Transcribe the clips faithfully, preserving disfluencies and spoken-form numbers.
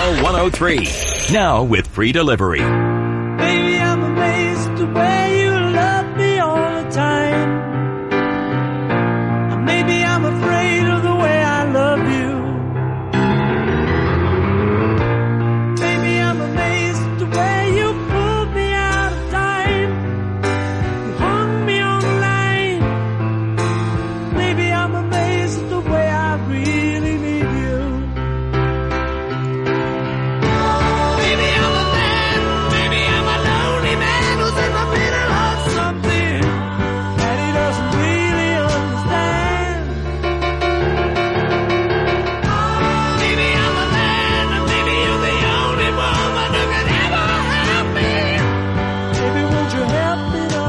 L one oh three. Now with free delivery. Baby, I'm amazed at the way you love me all the time. Maybe I'm afraid of the way I love you. Maybe I'm amazed at the way you pulled me out of time. You hung me on the line. Maybe I'm amazed at the way I really need you. Maybe I'm a man, maybe I'm a lonely man who's in the middle of something that he doesn't really understand. Maybe I'm a man, and maybe you're the only woman who can ever help me. Maybe won't you help me to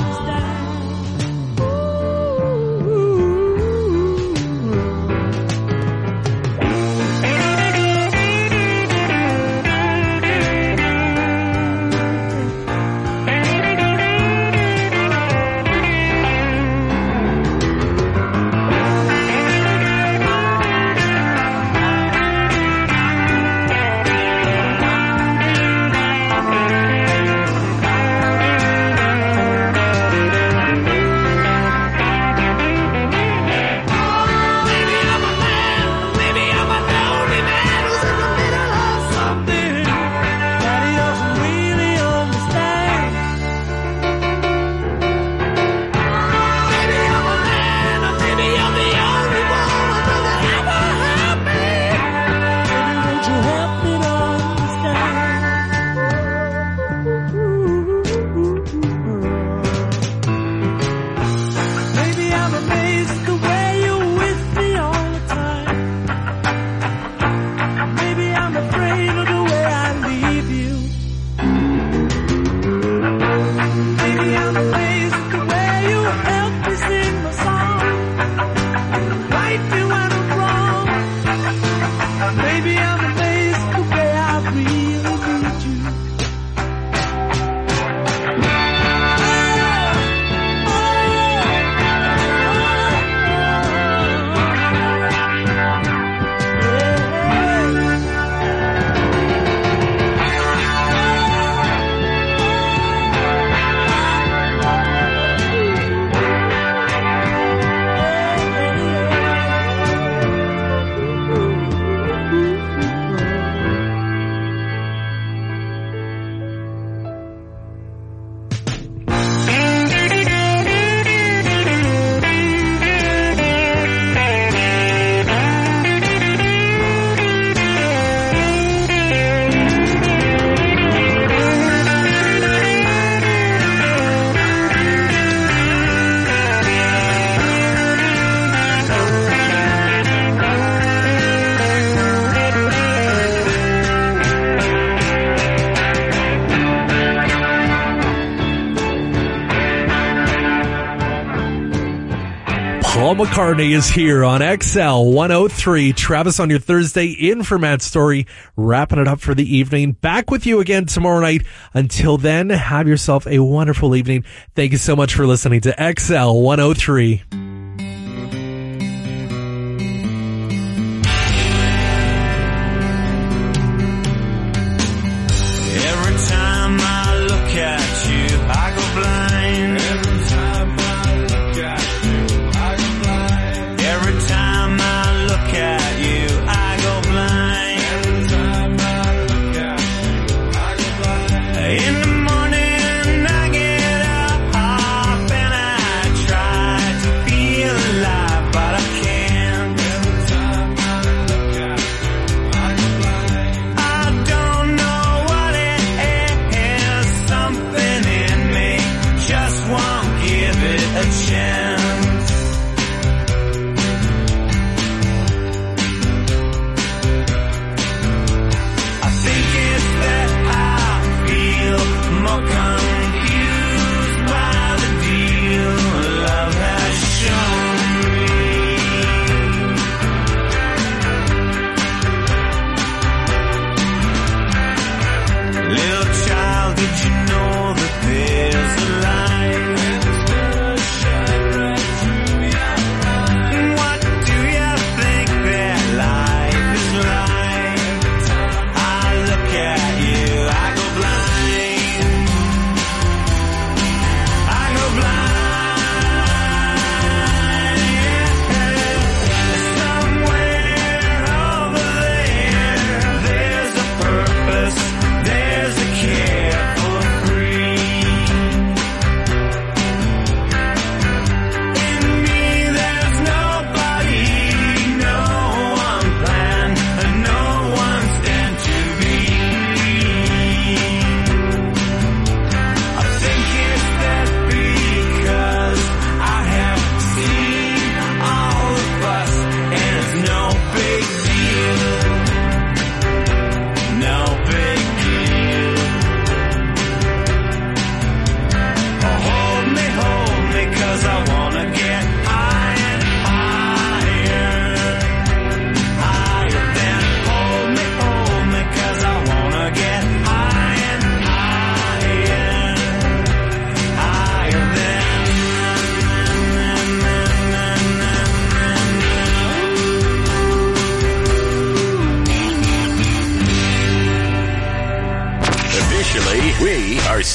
Paul McCartney is here on X L one oh three. Travis on your Thursday in for Matt Story, wrapping it up for the evening. Back with you again tomorrow night. Until then, have yourself a wonderful evening. Thank you so much for listening to X L one oh three. Every time I look at you, I go blind. Every time I look at you, I go blind. Every time I look at you, I go blind. Every time I look at you, I go blind. In the morning I get up and I try to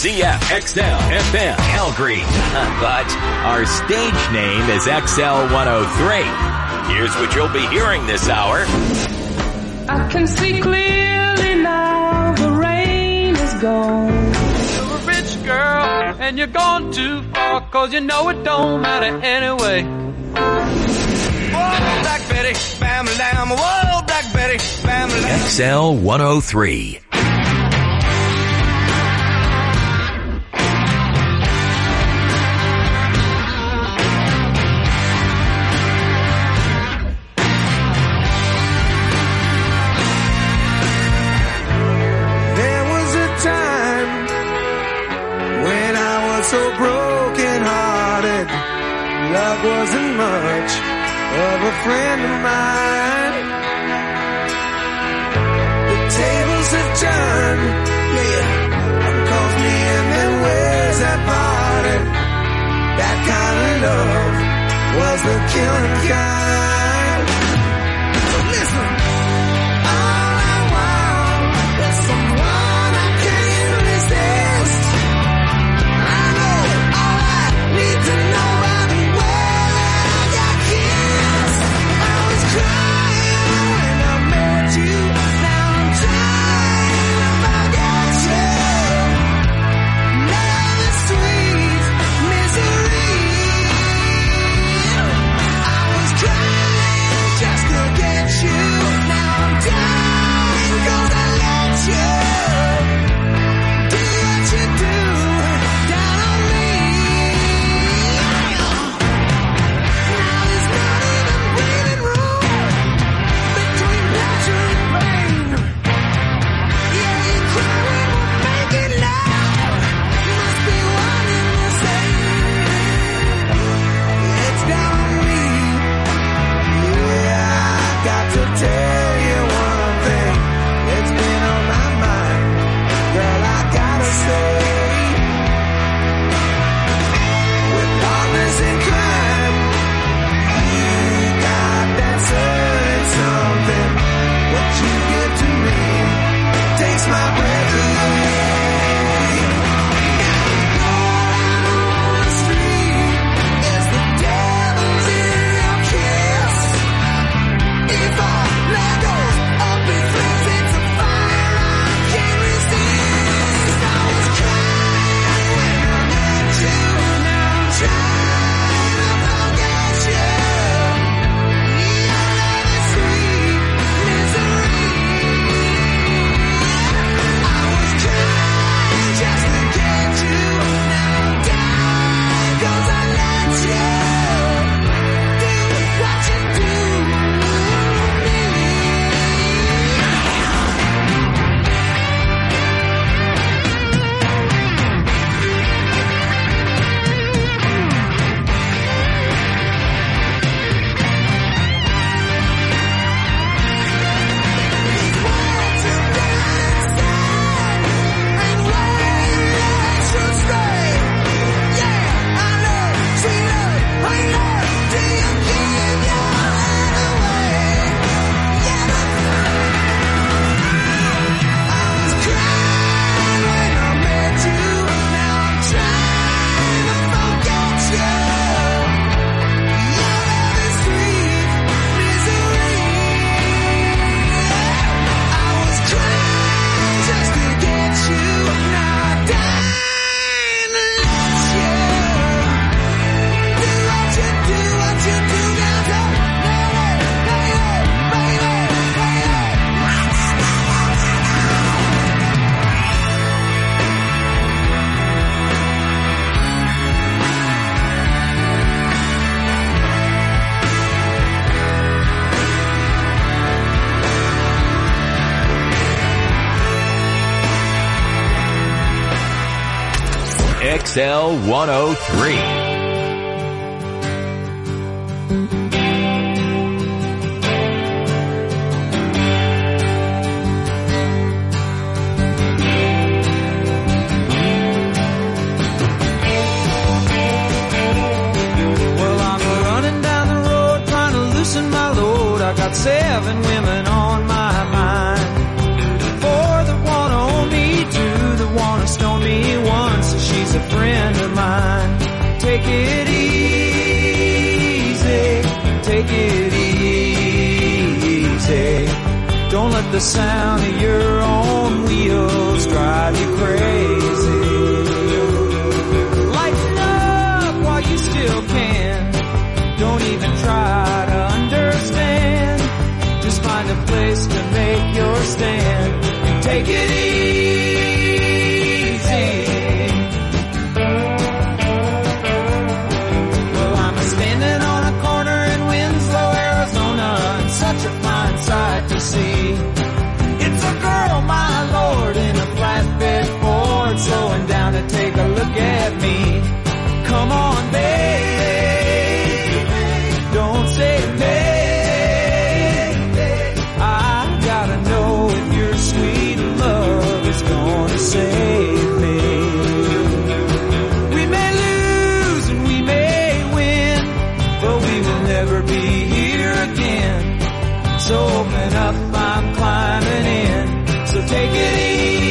Z F X L F M Calgary. But our stage name is X L one oh three. Here's what you'll be hearing this hour. I can see clearly now, the rain is gone. You're a rich girl and you're gone too far, cause you know it don't matter anyway. Whoa, Black Betty, family lamb. Whoa, Black Betty, family lamb. X L one oh three. There was a time when I was so broken hearted. Love wasn't much of a friend of mine. The tables have turned, yeah. One calls me and then where's that party? That kind of love was the killing kind. So listen, all I want is someone I can't resist. I know all I need to know by the way that I got kissed. I was crying when I met you. Now I'm trying to forget you. Love is sweet misery. I was crying just to get you. Now I'm dying 'cause I let you do what you do down on me. Now there's not even breathing room between pleasure and pain. Yeah, you cry when we're making love. Must be one and the same. It's down on me. Yeah, I got to tell you one thing. It's been on my mind. Girl, I gotta say, we're partners in crime. You got that certain something. What you give to me takes my breath away. Going on the street is the devil's in your kiss. If I let go of his lips, it's a fire I can't resist. I was crying when I met you. Now I'm trying to forget you. Your love is sweet misery. I was crying just to get you. Now I'm dying 'cause I let you do what you do to me. X L one oh three. Well, I'm running down the road trying to loosen my load. I got seven women on my mind. Four that wanna own me, two that wanna stone me, one let the sound of your own wheels drive you crazy. Lighten up while you still can. Don't even try to understand. Just find a place to make your stand and take it easy. Well, I'm standing on a corner in Winslow, Arizona, and such a fine sight to see. It's a girl, my lord, in a flatbed Ford, slowing down to take a look at me. Come on, baby, don't say baby. I gotta know if your sweet love is gonna save me. We may lose and we may win, but we will never be here again. So open up, I'm climbing in. So take it easy.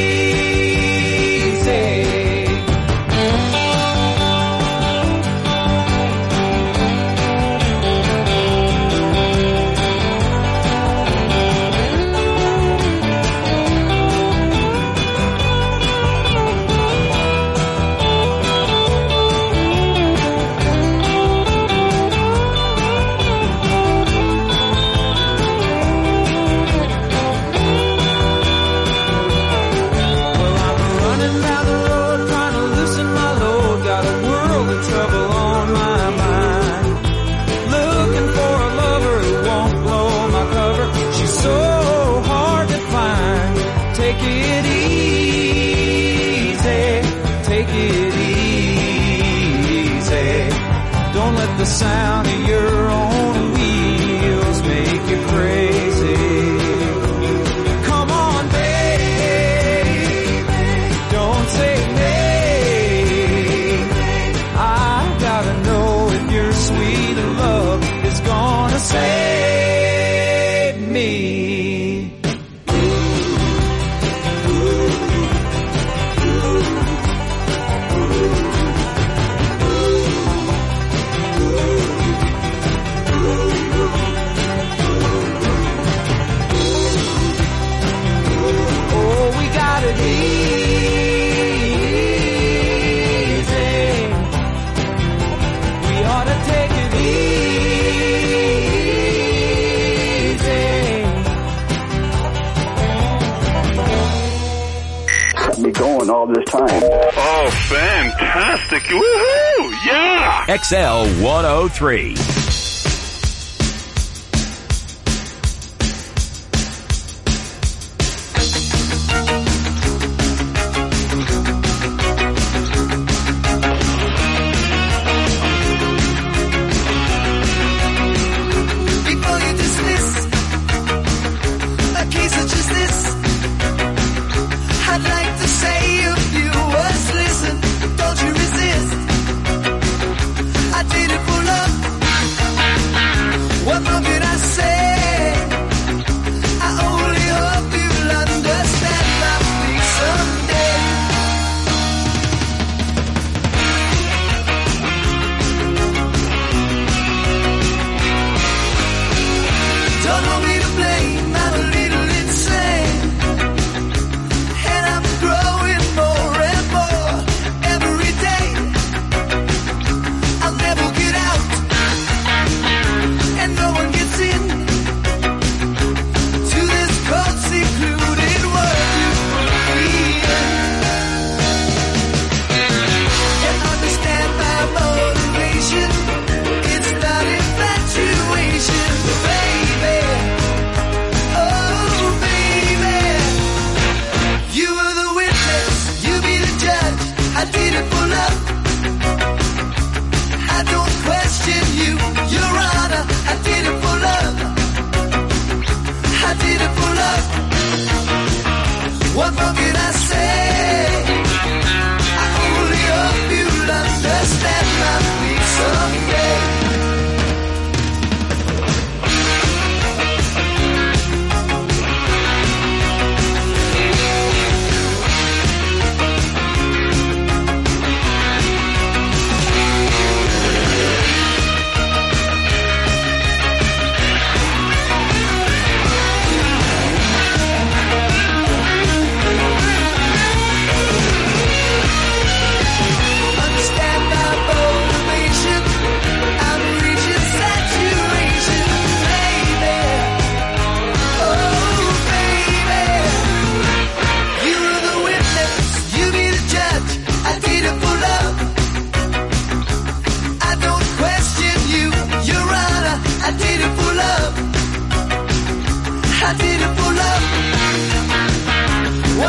The sound of your own wheels make you crazy. Come on, baby, don't say nay. I gotta know if your sweet love is gonna save me. All this time. Oh, fantastic. Woohoo! Yeah! X L one oh three. Before you dismiss a case such as this, I'd like to say a few words. Listen, don't you resist. I did it for love.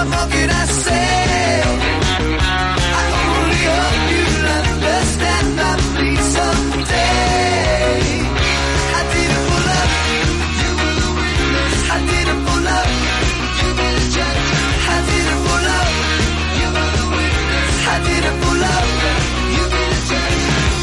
What more can I say? I only hope you'll understand my plea someday. I didn't pull up, you were the witness. I didn't pull up, you be the judge. I didn't pull up, you were the witness. I didn't pull up, you be the judge.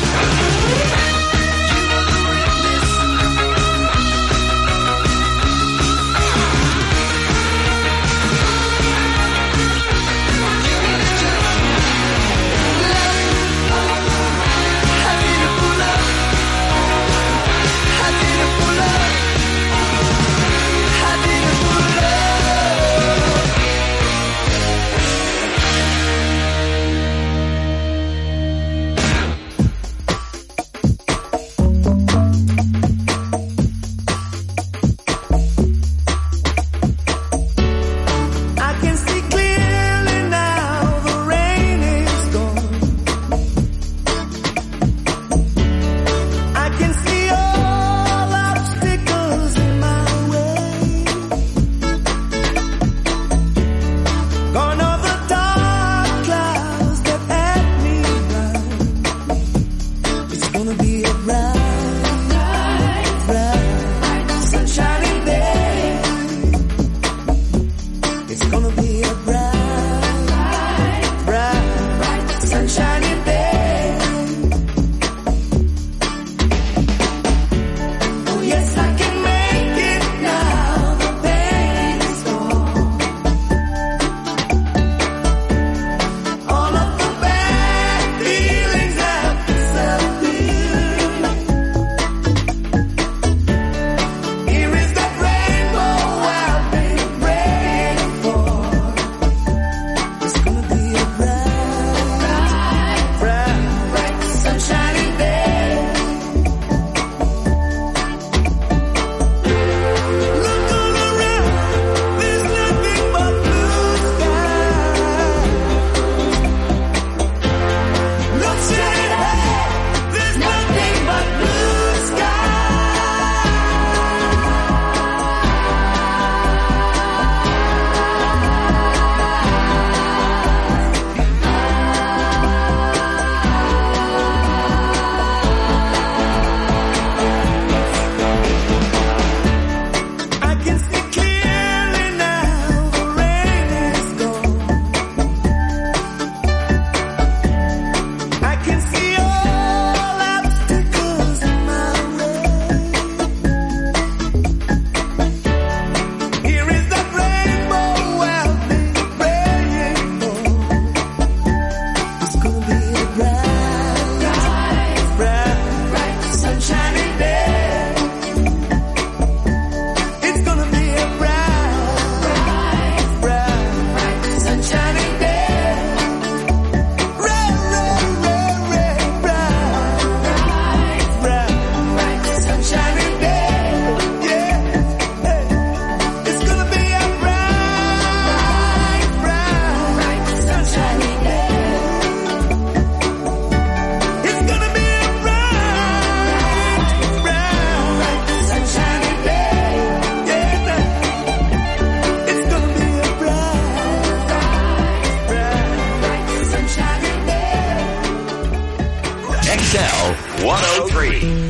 X L one oh three.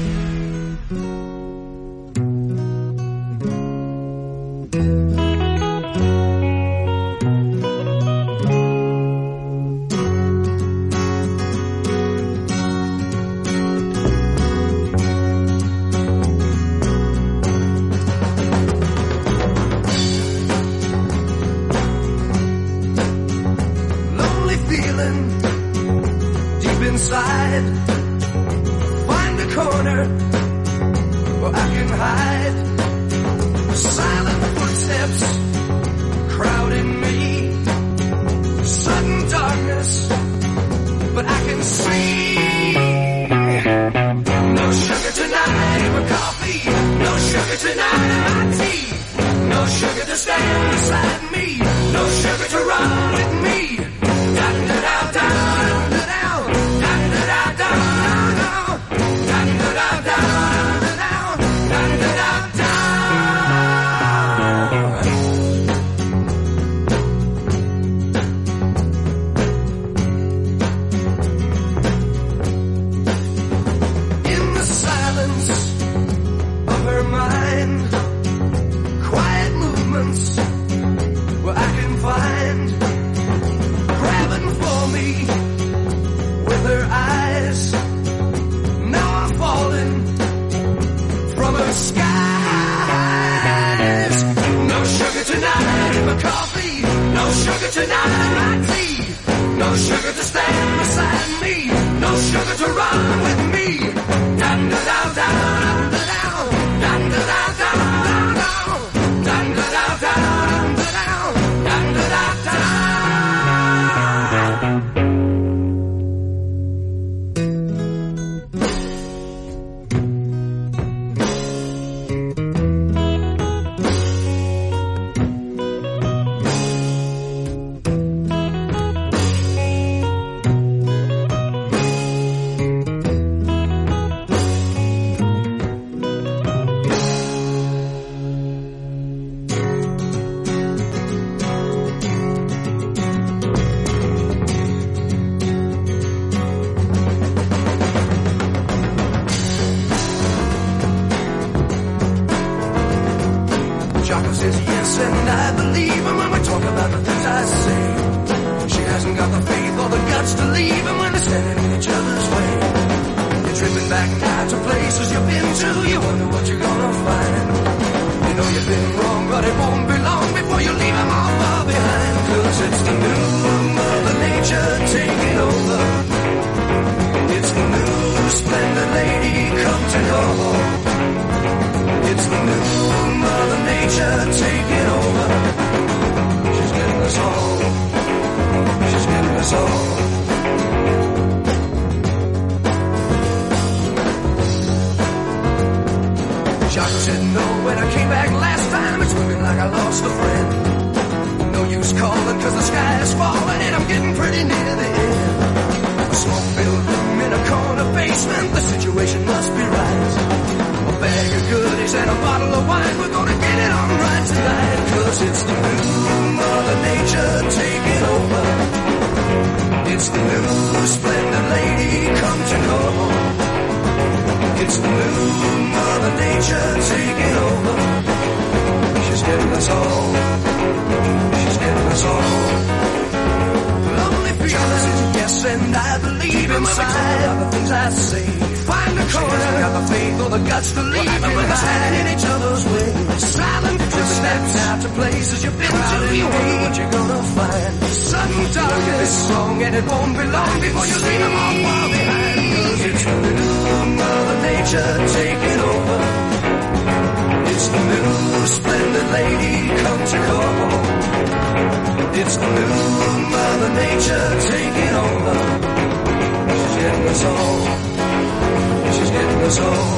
the skies. No sugar tonight in my coffee. No sugar tonight in my tea. No sugar to stand beside me. No sugar to run with me. Dun da da da da da. Dun da da da da da. Dun da da da da da. Dun da da da. Jocko says yes, and I believe him when we talk about the things I say. She hasn't got the faith or the guts to leave him when they're standing in each other's way. You're tripping back now to places you've been to. You wonder what you're gonna find. You know you've been wrong, but it won't be long before you leave them all far behind. Cause it's the new Mother Nature taking over. It's the new splendid lady come to go. It's the new Mother Nature taking over. She's getting us all. She's getting us all. Jocko said no when I came back last time. It's looking like I lost a friend. No use calling cause the sky is falling and I'm getting pretty near the end. A smoke-filled room in a corner basement. The situation must be right. A bag of goodies and a bottle of wine. We're gonna get it on right tonight. Cause it's the new Mother Nature taking over. It's the new splendid lady come to go. It's the new Mother Nature taking over. She's getting us all. She's getting us all. Lonely feelings, yes, and I believe inside all the things I say. Find a corner, got the faith or the guts to leave them when they're standing in each other's way. Silent footsteps out to places you've been to. You wonder what you're gonna find. Sudden darkness, song, and it won't be long before you leave them all far behind. Cause it's the new Mother Nature taking over. It's the new splendid lady come to call. It's the new Mother Nature taking over. She's getting us all. She's getting us all.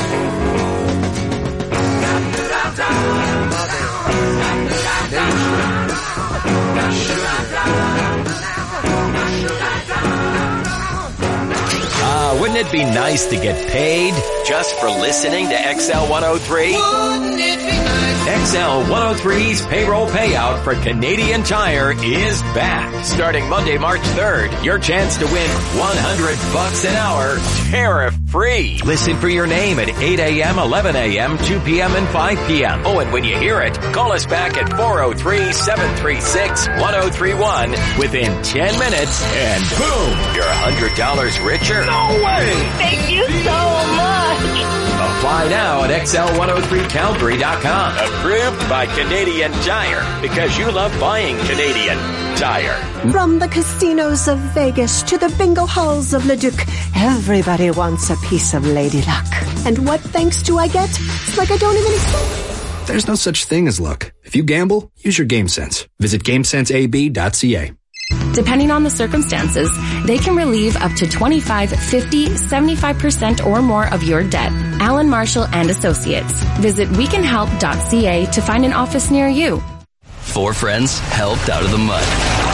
Uh, wouldn't it be nice to get paid just for listening to X L one oh three? Wouldn't it be nice? X L one oh three's payroll payout for Canadian Tire is back. Starting Monday, March third, your chance to win one hundred bucks an hour, tariff-free. Listen for your name at eight a.m., eleven a.m., two p.m., and five p.m. Oh, and when you hear it, call us back at four oh three, seven three six, one oh three one within ten minutes, and boom, you're one hundred dollars richer. No way! Thank you so much. Apply now at X L one oh three Calgary dot com. Approved by Canadian Tire, because you love buying Canadian Tire. From the casinos of Vegas to the bingo halls of Leduc, everybody wants a piece of Lady Luck. And what thanks do I get? It's like I don't even exist. There's no such thing as luck. If you gamble, use your game sense. Visit game sense a b dot c a. Depending on the circumstances, they can relieve up to twenty-five, fifty, seventy-five percent or more of your debt. Allen Marshall and Associates. Visit we can help dot c a to find an office near you. Four friends helped out of the mud.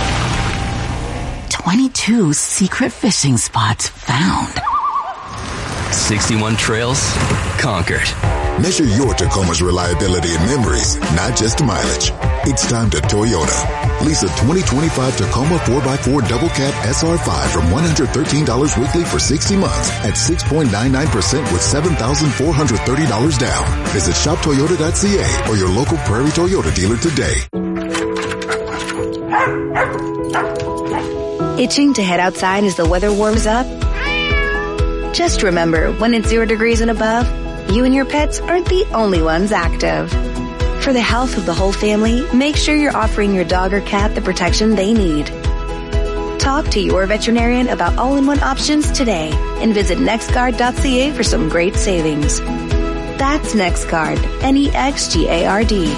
twenty-two secret fishing spots found. sixty-one trails conquered. Measure your Tacoma's reliability and memories, not just mileage. It's time to Toyota. Lease a twenty twenty-five Tacoma four by four Double Cab S R five from one hundred thirteen dollars weekly for sixty months at six point nine nine percent with seven thousand four hundred thirty dollars down. Visit shop toyota dot c a or your local Prairie Toyota dealer today. Itching to head outside as the weather warms up? Just remember, when it's zero degrees and above, You and your pets aren't the only ones active. For the health of the whole family, make sure you're offering your dog or cat the protection they need. Talk to your veterinarian about all-in-one options today and visit nextguard dot c a for some great savings. That's NextGuard, N E X G A R D.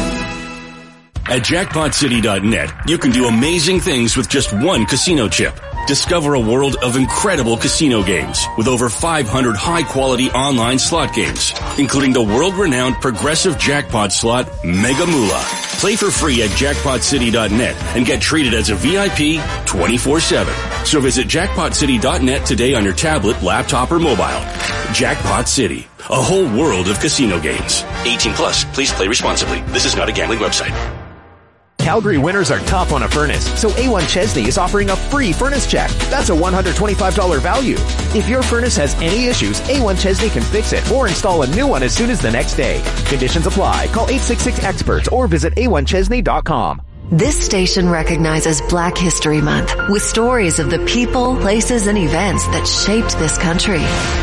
At jackpot city dot net, you can do amazing things with just one casino chip. Discover a world of incredible casino games with over five hundred high-quality online slot games, including the world-renowned progressive jackpot slot Mega Moolah. Play for free at jackpot city dot net and get treated as a V I P twenty-four seven. So visit jackpot city dot net today on your tablet, laptop, or mobile. Jackpot City, a whole world of casino games. eighteen plus, please play responsibly. This is not a gambling website. Calgary winters are tough on a furnace, so A one Chesney is offering a free furnace check. That's a one hundred twenty-five dollars value. If your furnace has any issues, A one Chesney can fix it or install a new one as soon as the next day. Conditions apply. Call eight six six experts or visit a one chesney dot com. This station recognizes Black History Month with stories of the people, places, and events that shaped this country.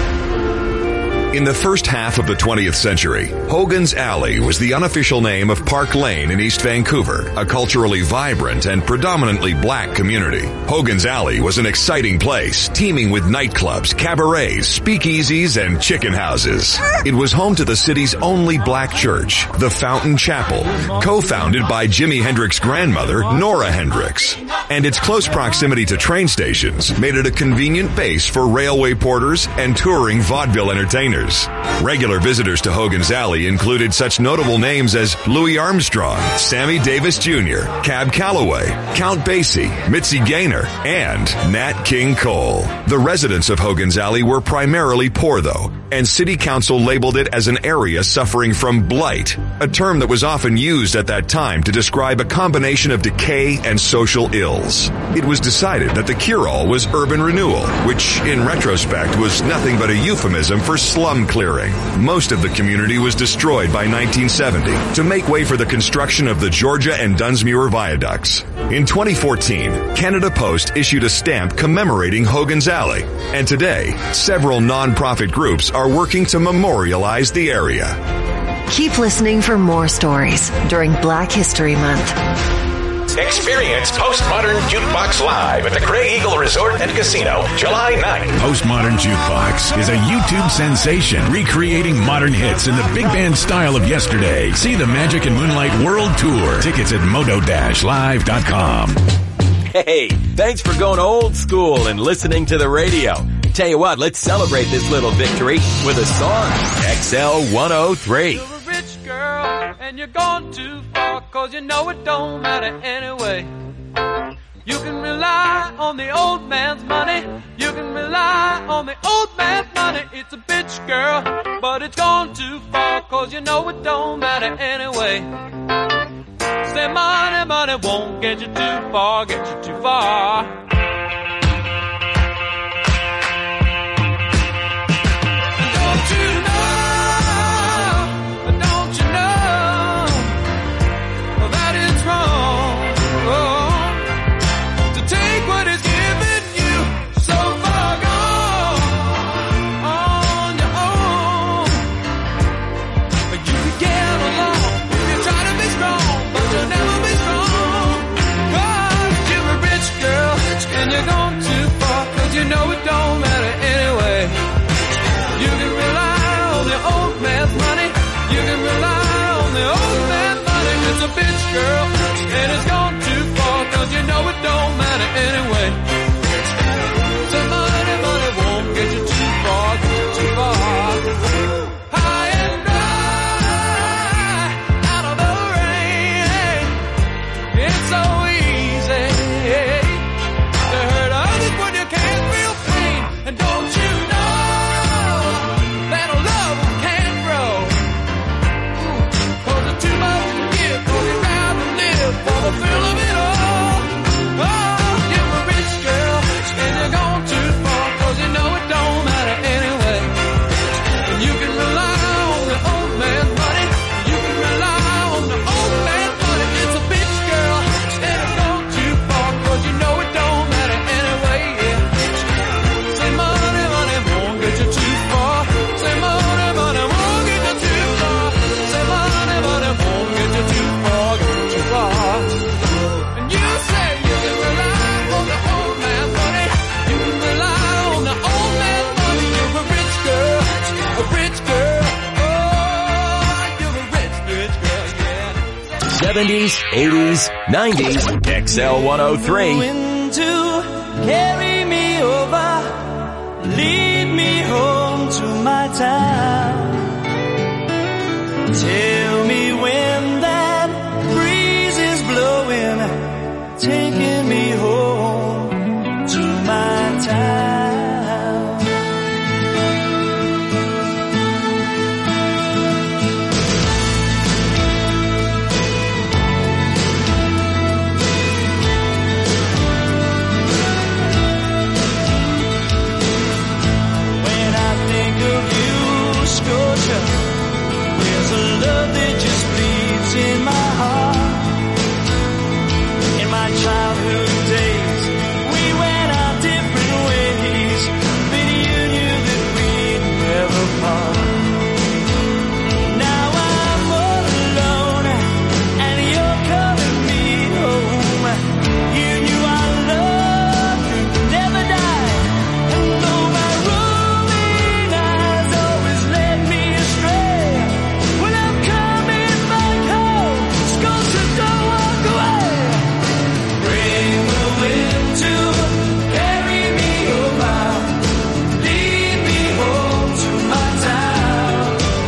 In the first half of the twentieth century, Hogan's Alley was the unofficial name of Park Lane in East Vancouver, a culturally vibrant and predominantly black community. Hogan's Alley was an exciting place, teeming with nightclubs, cabarets, speakeasies, and chicken houses. It was home to the city's only black church, the Fountain Chapel, co-founded by Jimi Hendrix's grandmother, Nora Hendrix. And its close proximity to train stations made it a convenient base for railway porters and touring vaudeville entertainers. Regular visitors to Hogan's Alley included such notable names as Louis Armstrong, Sammy Davis Junior, Cab Calloway, Count Basie, Mitzi Gaynor, and Nat King Cole. The residents of Hogan's Alley were primarily poor, though, and City Council labeled it as an area suffering from blight, a term that was often used at that time to describe a combination of decay and social ills. It was decided that the cure-all was urban renewal, which, in retrospect, was nothing but a euphemism for slum clearing. Most of the community was destroyed by nineteen seventy to make way for the construction of the Georgia and Dunsmuir viaducts. In twenty fourteen, Canada Post issued a stamp commemorating Hogan's Alley, and today, several non-profit groups are working to memorialize the area. Keep listening for more stories during Black History Month. Experience Postmodern Jukebox live at the Grey Eagle Resort and Casino, July ninth. Postmodern Jukebox is a YouTube sensation recreating modern hits in the big band style of yesterday. See the Magic and Moonlight World Tour. Tickets at moto dash live dot com. Hey, thanks for going old school and listening to the radio. Tell you what, let's celebrate this little victory with a song. X L one oh three. You're a rich girl and you're gone too far, cause you know it don't matter anyway. You can rely on the old man's money. You can rely on the old man's money. It's a bitch, girl, but it's gone too far, cause you know it don't matter anyway. Say money, money won't get you too far, get you too far. seventies, eighties, nineties, X L one oh three. Wind to carry me over, lead me home to my town. Tell me when that breeze is blowing, taking me home to my town. When I think of you, Scotia, there's a love that just bleeds in my heart. In my childhood days, we went our different ways, but you knew that we'd never part. Now I'm all alone, and you're calling me home. You knew our love could never die, and though my rolling eyes always led me astray, well, I'm coming back home. Scotia, don't walk away. Bring the wind to carry me over, lead me home to my town.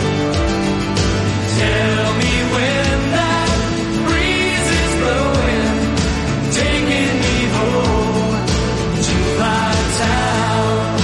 Tell me when that breeze is blowing, taking me home to my town.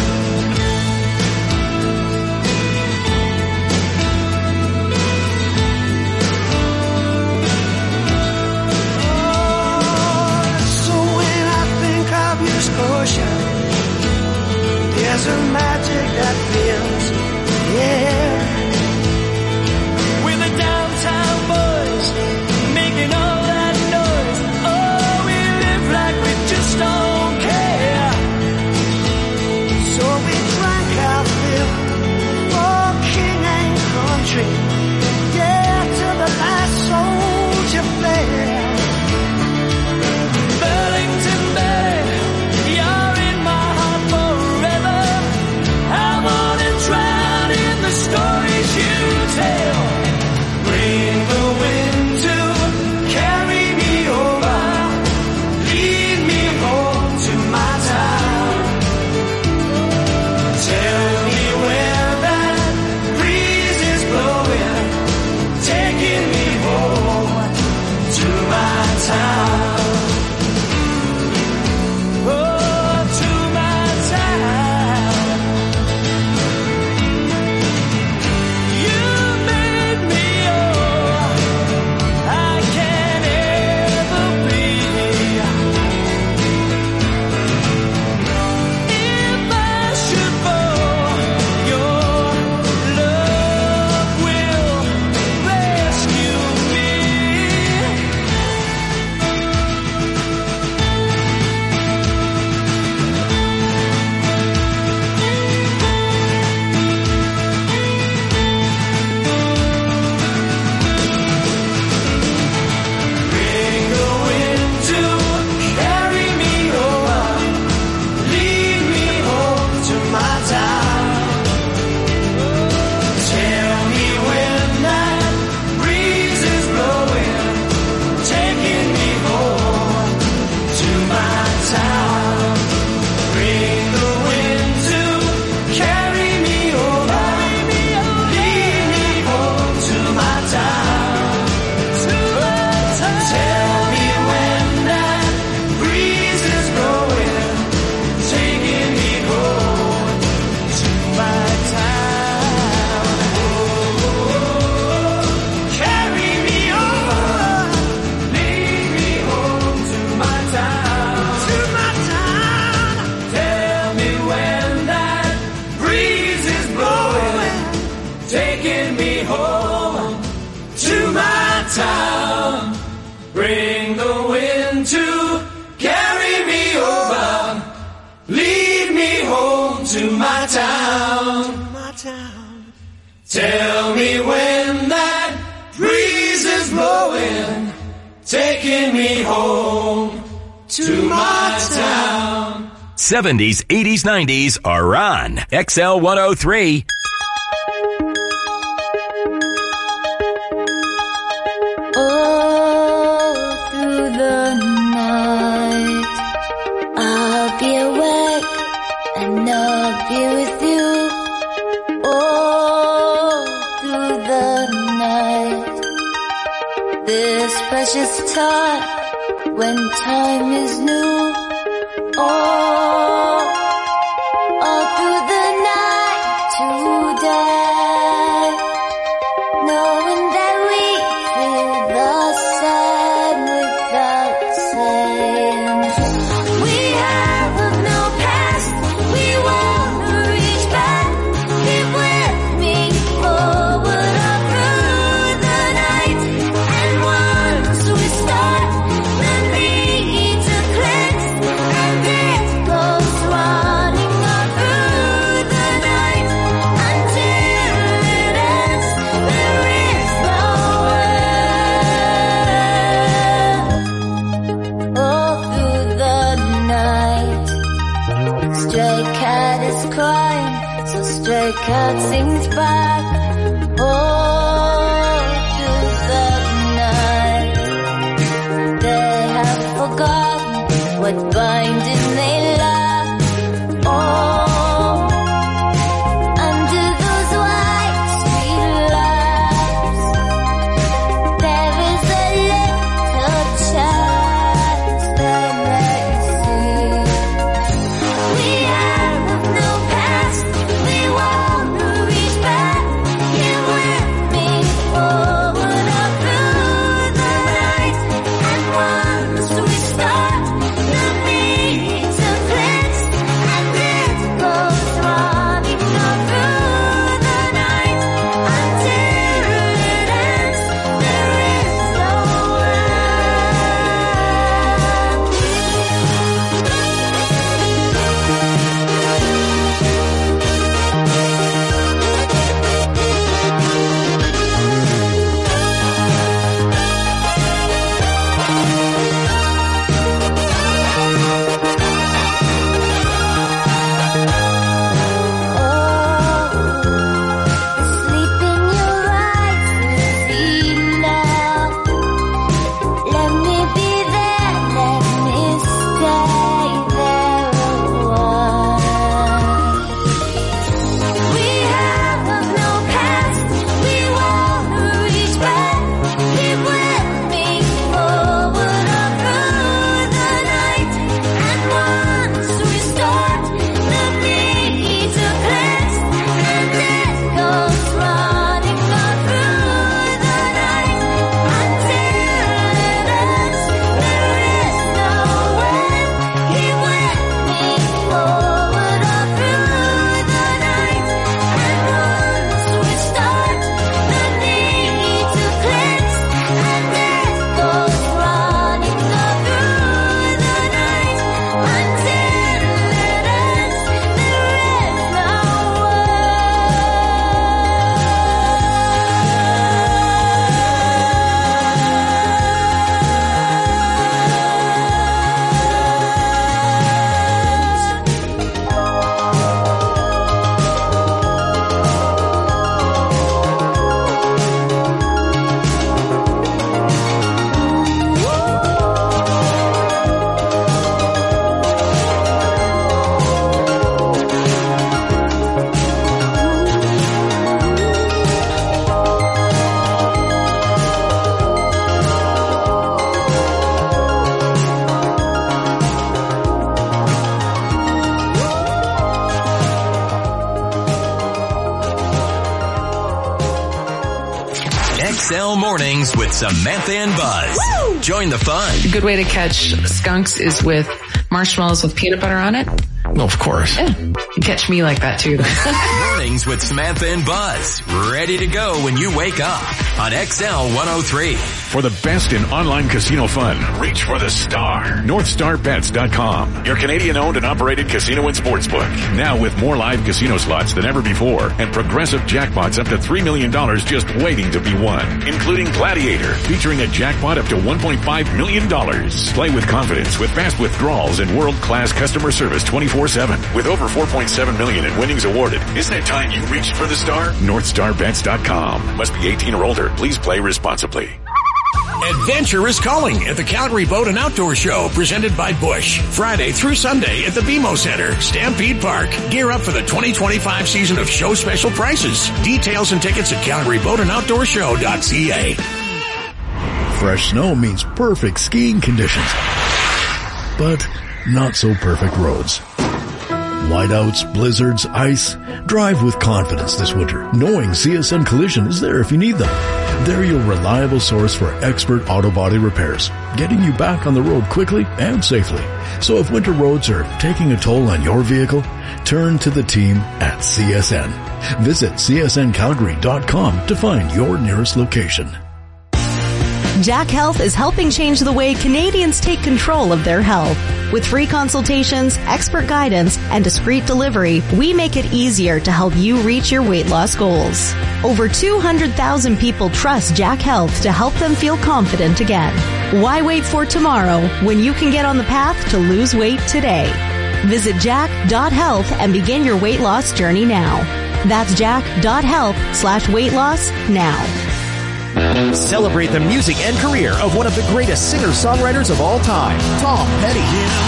So when I think of you, Scotia, there's a magic that fills the air. With the downtown boys making all that noise, oh, we live like we just don't care. So we drank our fill for king and country, yeah, to the last soldier flare. Burlington Bay, you're in my heart forever. I wanna drown in the stories you tell. Bring the wind to carry me over, lead me home to my town. Tell me where that breeze is blowing, taking me home to my town. Oh, to my town. You made me all I can ever be. If I should fall, your love will rescue me. Bring the wind to carry me over, lead me home to my town. Tell me when that breeze is blowing, taking me home to my town. Bring the wind to carry me over, lead me home to my town. Tell me when that breeze is blowing, taking me home to my town. Carry me over, lead me home to my town. To my town. Tell me when that breeze is blowing, taking me home to my town. Bring the wind to carry me over, lead me home to my town. Tell me when that breeze is blowing, taking me home to my town. seventies, eighties, nineties are on X L one oh three. Oh, this precious time when time is new. Oh, all through the night today, knowing that we feel the same without saying. We have no past, we won't reach back. Keep with me forward up through the night, and once we start, the need to cleanse, and it goes running up through the night until it ends. There is no end. All through the night, stray cat is crying, so stray cat sings back. All through the night, they have forgotten what binding they lack. Oh, under those white street lamps, there is a little chance they may see. We have no past, we won't reach back. Here with me forward up through the night, and once we start, the need to cleanse, and it goes running up through the night until it ends. There is no sleep in your eyes is enough. Let me be there, let me stay there a while. We have no past, we won't reach back. Keep with me forward up through the night, and once we start, the need to cleanse, and it goes running up through the night until it ends. There is no end. Keep with me forward up through the night, and once we start, the need to cleanse, and it goes running up through the night until it ends. There is no X L Mornings with Samantha and Buzz. Join the fun. A good way to catch skunks is with marshmallows with peanut butter on it. Well, of course. Yeah. You catch me like that too. Mornings with Samantha and Buzz. Ready to go when you wake up on X L one oh three. For the best in online casino fun, reach for the star. North Star Bets dot com, your Canadian-owned and operated casino and sportsbook. Now with more live casino slots than ever before and progressive jackpots up to three million dollars just waiting to be won, including Gladiator, featuring a jackpot up to one point five million dollars. Play with confidence with fast withdrawals and world-class customer service twenty-four seven. With over four point seven million dollars in winnings awarded, isn't it time you reached for the star? North Star Bets dot com. Must be eighteen or older. Please play responsibly. Adventure is calling at the Calgary Boat and Outdoor Show, presented by Busch. Friday through Sunday at the B M O Center, Stampede Park. Gear up for the twenty twenty-five season of show special prices. Details and tickets at calgary boat and outdoor show dot c a. fresh snow means perfect skiing conditions, but not so perfect roads. Whiteouts, blizzards, ice. Drive with confidence this winter, knowing C S N Collision is there if you need them. They're your reliable source for expert auto body repairs, getting you back on the road quickly and safely. So if winter roads are taking a toll on your vehicle, turn to the team at C S N. Visit C S N Calgary dot com to find your nearest location. Jack Health is helping change the way Canadians take control of their health. With free consultations, expert guidance, and discreet delivery, we make it easier to help you reach your weight loss goals. Over two hundred thousand people trust Jack Health to help them feel confident again. Why wait for tomorrow when you can get on the path to lose weight today? Visit jack dot health and begin your weight loss journey now. That's jack dot health slash weight loss now. Celebrate the music and career of one of the greatest singer-songwriters of all time, Tom Petty.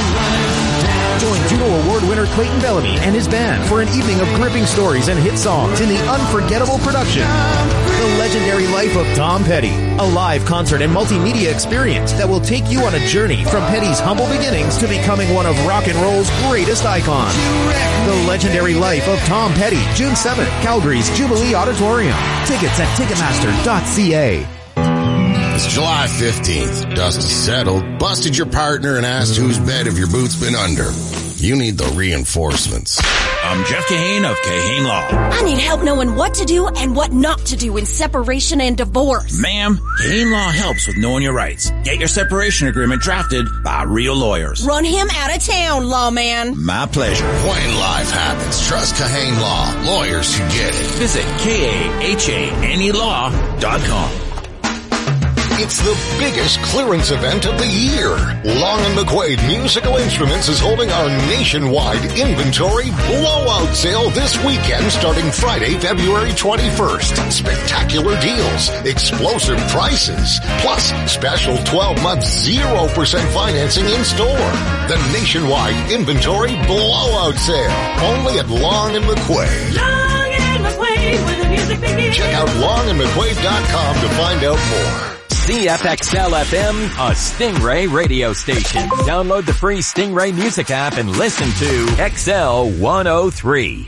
Join Juno Award winner Clayton Bellamy and his band for an evening of gripping stories and hit songs in the unforgettable production, The Legendary Life of Tom Petty, a live concert and multimedia experience that will take you on a journey from Petty's humble beginnings to becoming one of rock and roll's greatest icons. The Legendary Life of Tom Petty, June seventh, Calgary's Jubilee Auditorium. Tickets at ticketmaster dot c a. It's July fifteenth. Dust is settled, busted your partner, and asked whose bed have your boots been under. You need the reinforcements. I'm Jeff Kahane of Kahane Law. I need help knowing what to do and what not to do in separation and divorce. Ma'am, Kahane Law helps with knowing your rights. Get your separation agreement drafted by real lawyers. Run him out of town, lawman. My pleasure. When life happens, trust Kahane Law. Lawyers who get it. Visit K A H A N E law dot com. It's the biggest clearance event of the year. Long and McQuaid Musical Instruments is holding our nationwide inventory blowout sale this weekend starting Friday, February twenty-first. Spectacular deals, explosive prices, plus special twelve-month zero percent financing in store. The nationwide inventory blowout sale, only at Long and McQuaid. Long and McQuaid, where the music begins. Check out long and mcquaid dot com to find out more. C F X L F M, a Stingray radio station. Download the free Stingray music app and listen to X L one oh three.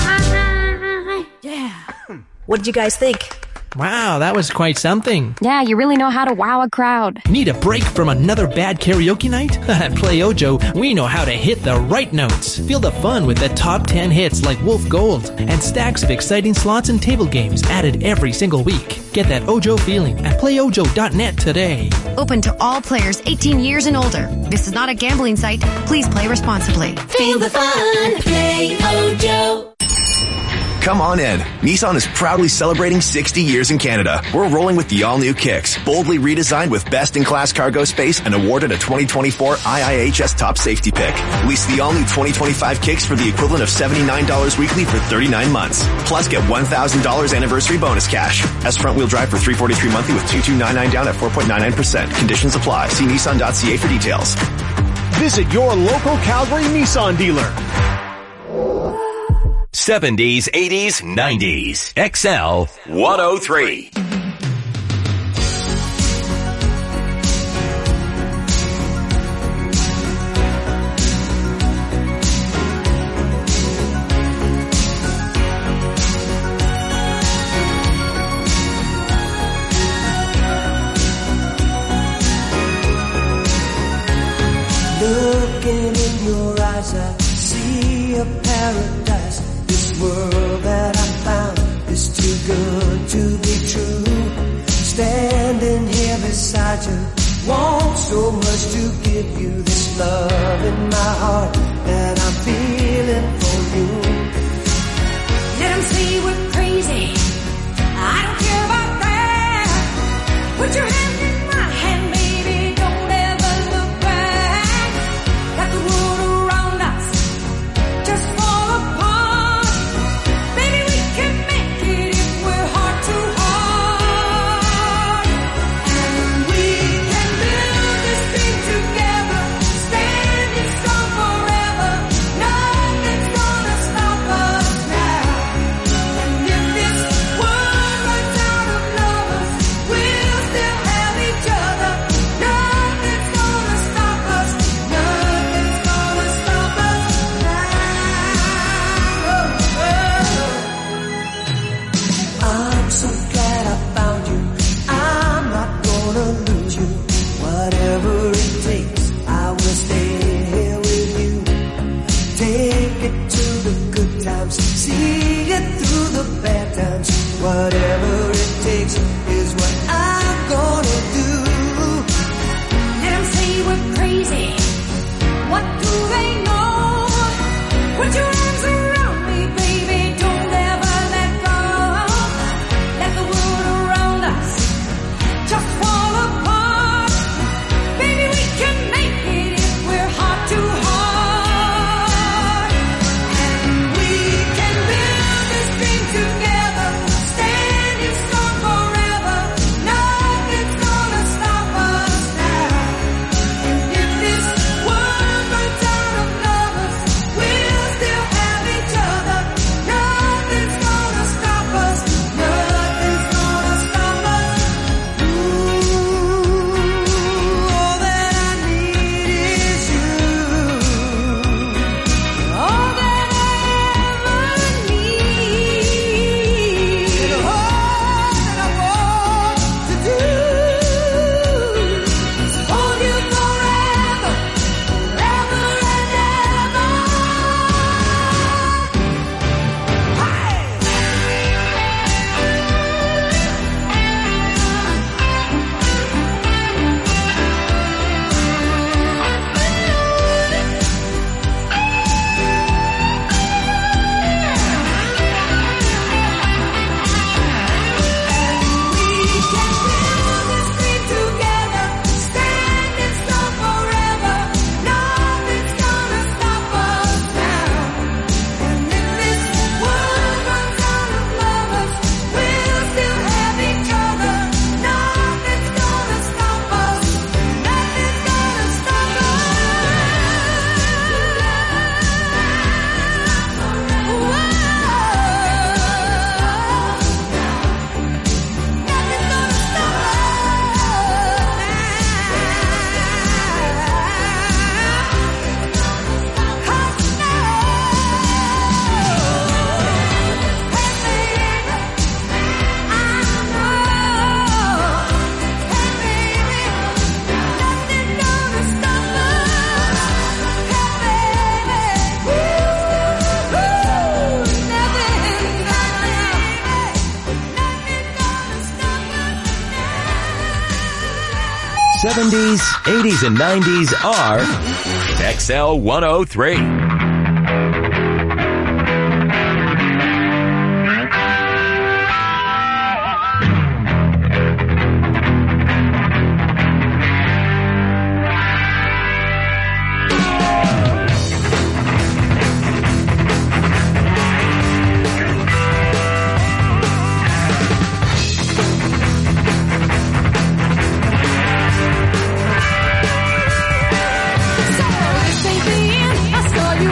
Yeah. What did you guys think? Wow, that was quite something. Yeah, you really know how to wow a crowd. Need a break from another bad karaoke night? At Play Ojo, we know how to hit the right notes. Feel the fun with the top ten hits like Wolf Gold and stacks of exciting slots and table games added every single week. Get that Ojo feeling at play ojo dot net today. Open to all players eighteen years and older. This is not a gambling site. Please play responsibly. Feel the fun. Play Ojo. Come on in. Nissan is proudly celebrating sixty years in Canada. We're rolling with the all-new Kicks, boldly redesigned with best-in-class cargo space and awarded a twenty twenty-four I I H S Top Safety Pick. Lease the all-new twenty twenty-five Kicks for the equivalent of seventy-nine dollars weekly for thirty-nine months. Plus, get one thousand dollars anniversary bonus cash. As front-wheel drive for three hundred forty-three monthly with two thousand two hundred ninety-nine down at four point nine nine percent. Conditions apply. See nissan dot c a for details. Visit your local Calgary Nissan dealer. seventies, eighties, nineties. X L one oh three. Looking in your eyes, I see a paradise. This world that I found is too good to be true. Standing here beside you, want so much to give you this love in my heart that I'm feeling for you. Let them say we're crazy. I don't care about that. Put your hand in my hand, baby. Don't ever look back. Got the world around us just fall apart. Baby, we can make it if we're heart to heart. And we can build this thing together, standing strong forever. takes is what I'm gonna do. Let them say we're crazy. What do they know? Put your arms around me, baby. Don't ever let go. Let the world around us just fall apart. Baby, we can make it if we're heart to heart. And we can build this dream together, standing strong forever. Nothing's gonna stop us now. And if this world runs out of lovers, we'll still have each other. Nothing's gonna stop us. Nothing's gonna stop us. Ooh, all that I need is you. All that I ever need. And all that I want to do is hold you forever, forever and ever. seventies, eighties, and nineties are X L one oh three. So this ain't the end. I saw you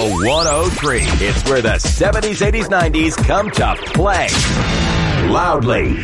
L one oh three. It's where the seventies, eighties, nineties come to play. Loudly.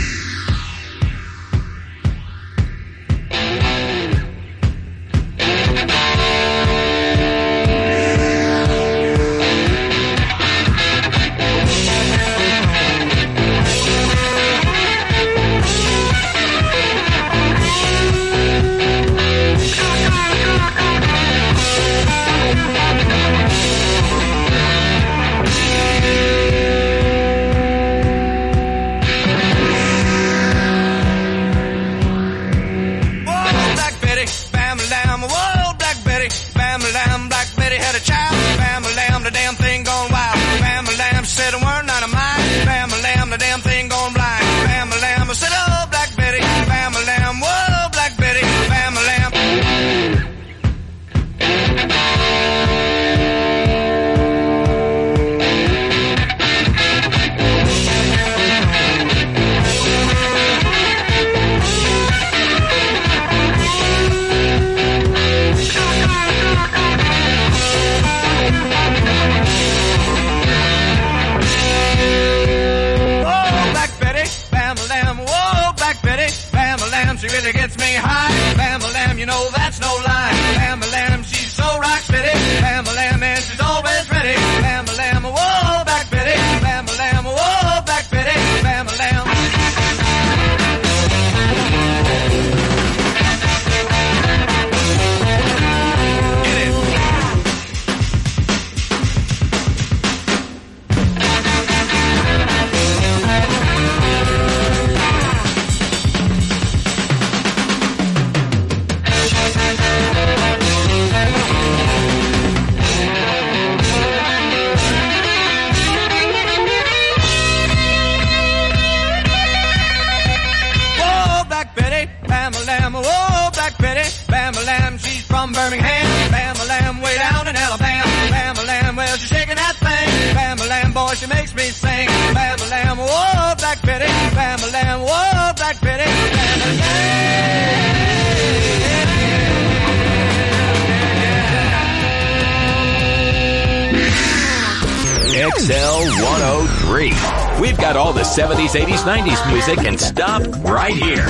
X L one oh three. We've got all the seventies, eighties, nineties music and stop right here.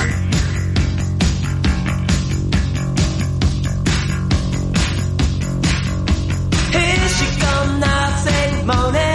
Here she come now, Saint Monet.